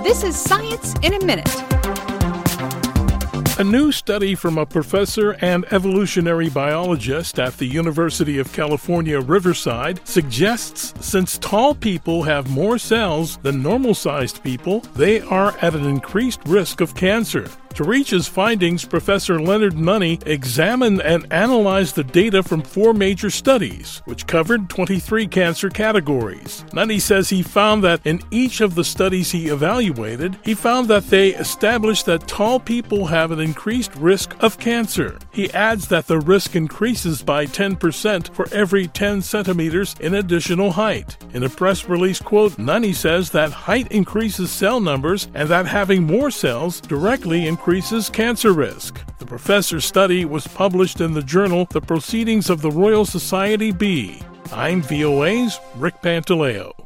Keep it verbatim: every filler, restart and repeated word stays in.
This is Science in a Minute. A new study from a professor and evolutionary biologist at the University of California, Riverside, suggests since tall people have more cells than normal-sized people, they are at an increased risk of cancer. To reach his findings, Professor Leonard Nunny examined and analyzed the data from four major studies, which covered twenty-three cancer categories. Nunny says he found that in each of the studies he evaluated, he found that they established that tall people have an increased risk of cancer. He adds that the risk increases by ten percent for every ten centimeters in additional height. In a press release quote, Nunny says that height increases cell numbers and that having more cells directly increases cancer risk. The professor's study was published in the journal The Proceedings of the Royal Society B. I'm V O A's Rick Pantaleo.